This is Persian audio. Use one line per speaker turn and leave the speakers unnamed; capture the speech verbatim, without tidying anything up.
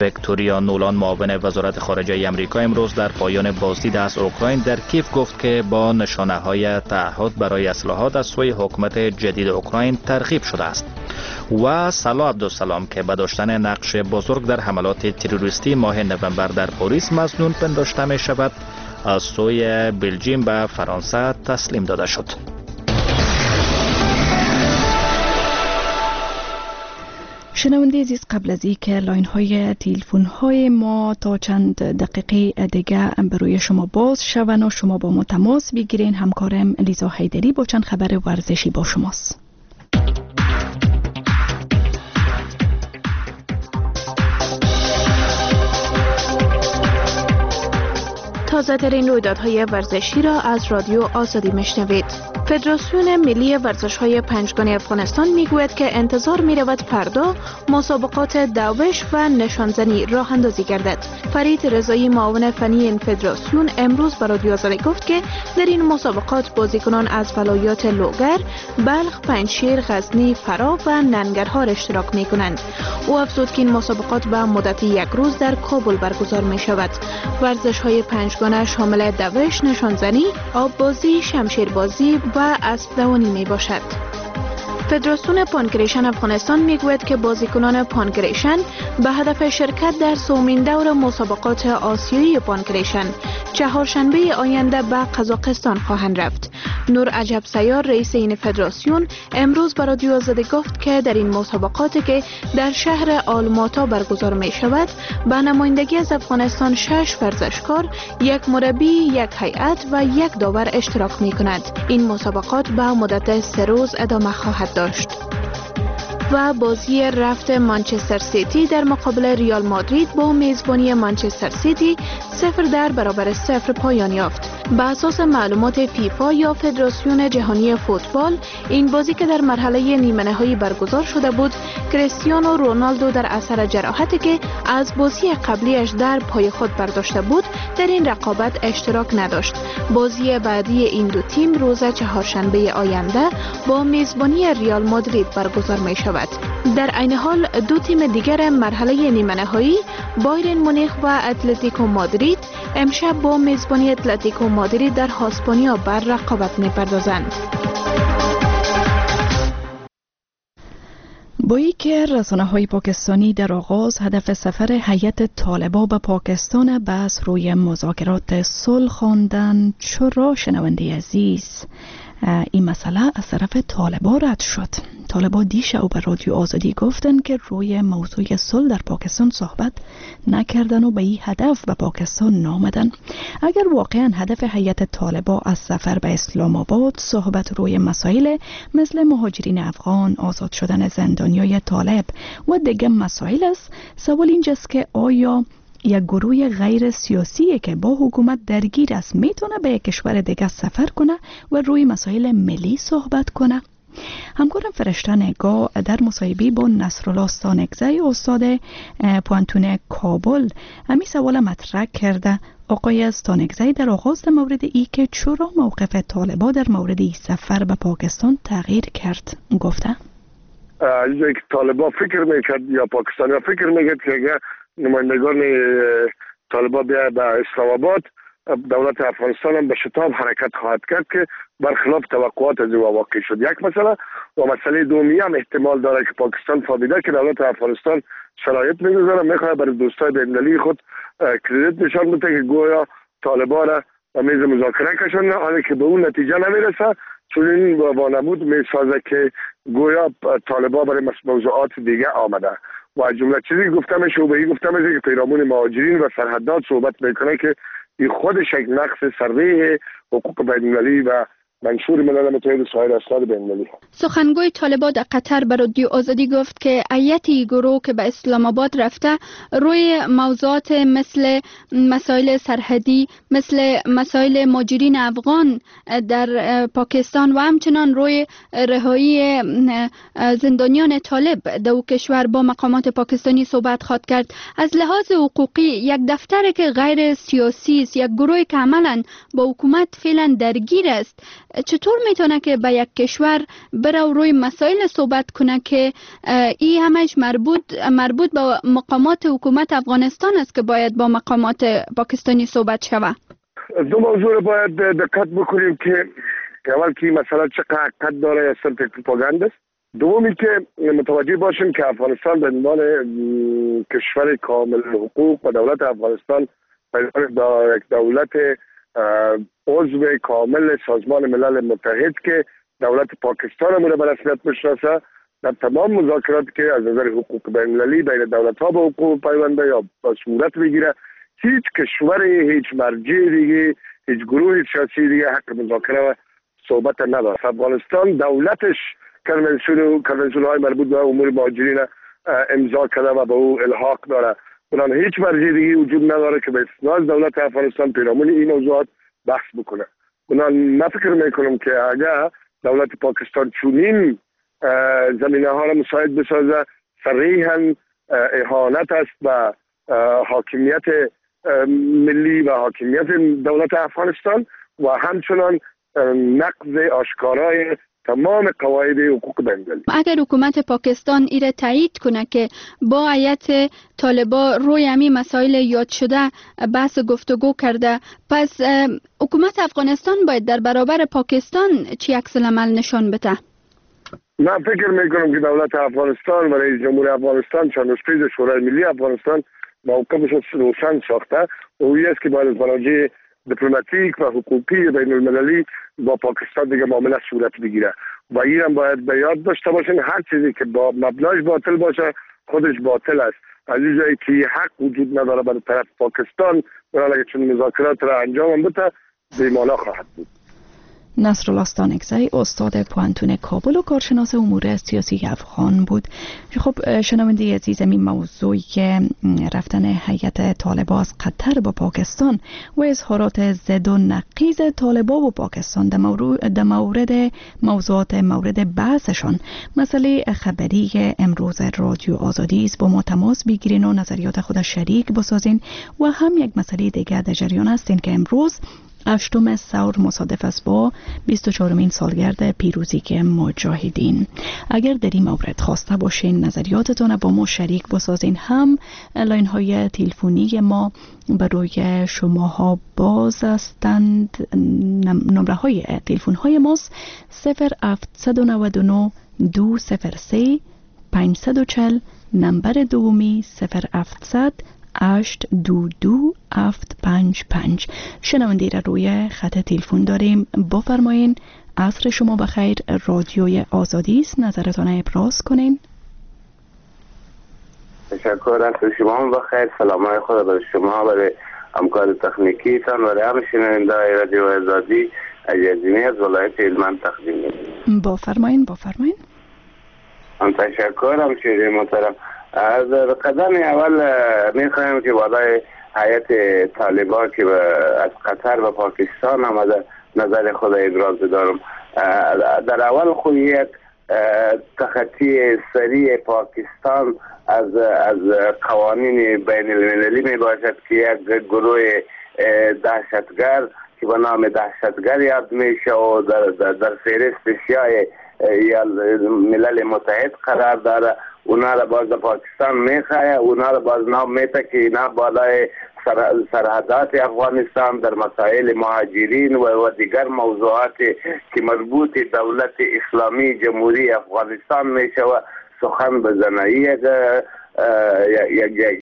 ویکتوریا نولان معاون وزارت خارجه آمریکا امروز در پایان بازدید از اوکراین در کیف گفت که با نشانه‌های تعهد برای اصلاحات از سوی حکومت جدید اوکراین ترغیب شده است و صلاح عبدالسلام که به داشتن نقش بزرگ در حملات تروریستی ماه نوامبر در پاریس مظنون پنداشته می شود از سوی بلژیم به فرانسه تسلیم داده شد.
شنونده عزیز، قبل از اینکه لاین های تلفن های ما تا چند دقیقه دیگه بروی شما باز شوند و شما با ما تماس بگیرین، همکارم لیزا حیدری با چند خبر ورزشی با شماست.
تازه ترین رویدادهای ورزشی را از رادیو آزادی میشنوید. فدراسیون ملی ورزش‌های پنجگانه افغانستان میگوید که انتظار می‌رود فردا مسابقات دوش و نشانزنی راه اندازی گردد. فرید رضایی معاون فنی این فدراسیون امروز به رادیو آزادی گفت که در این مسابقات بازیکنان از ولایات لوگر، بلخ، پنجشیر، غزنی، فرا و ننگرهار اشتراک می‌کنند. او افزود که این مسابقات به مدت یک روز در کابل برگزار می‌شود. ورزش‌های پنجگانه شامل دوش، نشانزنی، آببازی، شمشیربازی و اسب دوانی می باشد. فدراسیون پانکریشن افغانستان میگوید که بازیکنان پانکریشن به هدف شرکت در سومین دور مسابقات آسیایی پانکریشن چهارشنبه آینده به قزاقستان خواهند رفت. نور عجب سیار رئیس این فدراسیون امروز به رادیو آزادی گفت که در این مسابقاتی که در شهر آلماتا برگزار می شود به نمایندگی از افغانستان شش ورزشکار، یک مربی، یک هیئت و یک داور اشتراک می کند. این مسابقات به مدت سه روز ادامه خواهد داشت. و بازی رفت مانچستر سیتی در مقابل ریال مادرید با میزبانی مانچستر سیتی صفر در برابر صفر پایان یافت. به اساس معلومات فیفا یا فدراسیون جهانی فوتبال، این بازی که در مرحله نیمه نهایی برگزار شده بود، کریستیانو رونالدو در اثر جراحتی که از بازی قبلیش در پای خود برداشته بود در این رقابت اشتراک نداشت. بازی بعدی این دو تیم روز چهارشنبه آینده با میزبانی ریال مادرید برگزار می شود. در عین حال دو تیم دیگر مرحله نیمه نهایی بایرن مونیخ و اتلتیکو مادرید امشب با میزبانی اتلتیکو مادرید در هاسپانیا بر رقابت می‌پردازند.
با اینکه رسانه‌های پاکستانی در آغاز هدف سفر هیئت طالبان به پاکستان بس روی مذاکرات صلح خواندند، چرا شنونده عزیز این مسئله از طرف طالبان رد شد؟ طالبان دیشب به رادیو آزادی گفتند که روی موضوع صلح در پاکستان صحبت نکردن و به این هدف به پاکستان نامدن. اگر واقعا هدف هیئت طالبان از سفر به اسلام آباد صحبت روی مسائل مثل مهاجرین افغان، آزاد شدن زندانیای طالب و دیگه مسائل است، سوال اینجاست که آیا یک گروه غیر سیاسی که با حکومت درگیر است میتونه به یک کشور دیگه سفر کنه و روی مسائل ملی صحبت کنه؟ همکارم فرشته نگاه در مصاحبه با نصرالله ستانکزی استاد پوانتون کابل همین سوال مطرح کرده. آقای ستانکزی در آغاز در مورد ای که چرا موقف طالبان در مورد این سفر به پاکستان تغییر کرد گفته
یک طالبان فکر میکرد یا پاکستانی فکر میکرد که اگر نمایندگان طالبان بیا به اسلام آباد، دولت افغانستان هم به شتاب حرکت خواهد کرد که برخلاف توقعات از او واقع شد. یک مسئله و مسئله دومی هم احتمال داره که پاکستان فهمیده که دولت افغانستان شرایط میگذاره، میخواد برای دوستای بین‌المللی خود کردیت نشان بده که گویا طالبان را به میز مذاکره کشانده، حالی که به اون نتیجه نمیرسه، چون این وانمود میسازه که گویا طالبان برای موضوعات دیگه آمده. و جمله چیزی گفته میشه و به این گفته میشه که پیرامون مهاجرین و سرحدات صحبت میکنه که این خودش یک نقص سریع حقوق بین‌المللی و منشور ملل متحد سایر اسناد بین‌المللی.
سخنگوی طالبان در قطر به رادیو آزادی گفت که هیئت گروه که به اسلام آباد رفته روی موضوعات مثل مسائل سرحدی، مثل مسائل مهاجرین افغان در پاکستان و همچنان روی رهایی زندانیان طالب در کشور با مقامات پاکستانی صحبت خواهد کرد. از لحاظ حقوقی یک دفتر که غیر سیاسی است، یک گروه که عملاً با حکومت فعلا درگیر است، چطور میتونه که به یک کشور بره و روی مسائل صحبت کنه که این همش مربوط مربوط به مقامات حکومت افغانستان است که باید با مقامات پاکستانی صحبت شود؟
دو موضوع رو باید دقت بکنیم که اول که مثلا چقدر حقیقت داره یا صرف پروپاگاندا است. دومی که متوجه باشیم که افغانستان به عنوان کشور کامل حقوق و دولت افغانستان به یک دولت عضو کامل سازمان ملل متحد که دولت پاکستان هم به رسمیت میشناسه، در تمام مذاکرات که از نظر حقوق بین المللی بین دولت ها به حقوق پیونده یا با صورت بگیره، هیچ کشوری، هیچ مرجع دیگه، هیچ گروه سیاسی دیگه حق مذاکره و صحبت نداره. افغانستان دولتش کنونسیون کنونسیون های مربوط به امور مهاجرین امضا کرده و به او الحاق داره. اونان هیچ مرجع دیگه وجود نداره که به استناد دولت افغانستان پیرامون این موضوعات بحث بکنه. اونان من فکر میکنم که اگر دولت پاکستان چونین زمینه ها را مساعد بسازه، صریحاً اهانت است به حاکمیت ملی و حاکمیت دولت افغانستان و همچنان نقض آشکارای تمام قواعد حقوق بین‌المللی.
اگر حکومت پاکستان ایره تایید کنه که با هیئت طالبا روی همین مسائل یاد شده بحث گفتگو کرده، پس حکومت افغانستان باید در برابر پاکستان چی عکس العمل نشان بده؟
من فکر میکنم که دولت افغانستان و رئیس جمهور افغانستان چند روز پیش شورای ملی افغانستان موقفش روشن ساخته و اویی است که باید از منابع دیپلماتیک و حقوقی بین المللی با پاکستان دیگه معامله صورت بگیره و این هم باید به یاد داشته باشین هر چیزی که با مبناش باطل باشه خودش باطل است. از این جایی که حق وجود نداره برای طرف پاکستان، برای اگه چون مذاکرات را انجام بده بی‌معنی خواهد بود.
نصرالله ستانکزی استاد پوهنتون کابل و کارشناس امور سیاسی افغان بود. خب شنونده عزیزم، این موضوعی که رفتن هیئت طالبا از قطر با پاکستان و اظهارات ضد و نقیض طالبا و پاکستان در مورد موضوعات مورد بحثشان مسئله خبری امروز رادیو آزادی است. با ما تماس بگیرین و نظریات خود شریک بسازین و هم یک مسئله دیگر در جریان هستین که امروز هشتم ثور مصادف است با بیست و چهارمین سالگرد پیروزی مجاهدین. اگر در این مورد خواسته باشین نظریاتتون با ما شریک بسازین، هم لاین های تلفنی ما برای شماها باز هستند. نمره های تلفن های ماست صفر هفت نه نه دو صفر سه پنج چهار صفر، نمبر دومی صفر هفتصد هشت دو دو هفت پنج پنج. شنونده را روی خط تلفن داریم. بفرمایین. عصر شما بخیر. رادیوی آزادی است، نظرتان ابراز کنین.
تشکر. عصر شما بخیر. سلامای خدا برای شما، برای همکار تکنیکی تان، برای همه شنونده رادیو آزادی اجازینی از ولایت هلمند تقدیم می‌کنم.
بفرمایین بفرمایین.
هم تشکر. هم شیری محترم، از قدم اول میخوایم که بالای هیئت طالبا که از قطر و پاکستان آمده نظر خود ابراز دارم. در اول خود یک تخطی سریع پاکستان از از قوانین بین المللی می باشد که یک گروه دهشتگر که به نام دهشتگر یاد میشه و در, در, در فهرست سیاه یا ملل متحد قرار داره. اونا را باز پاکستان میخواه، اونا را باز نام میته که اینا بالای سرحدات افغانستان در مسائل مهاجرین و دیگر موضوعات که مربوط دولت اسلامی جمهوری افغانستان میشه و سخن بزنه. یک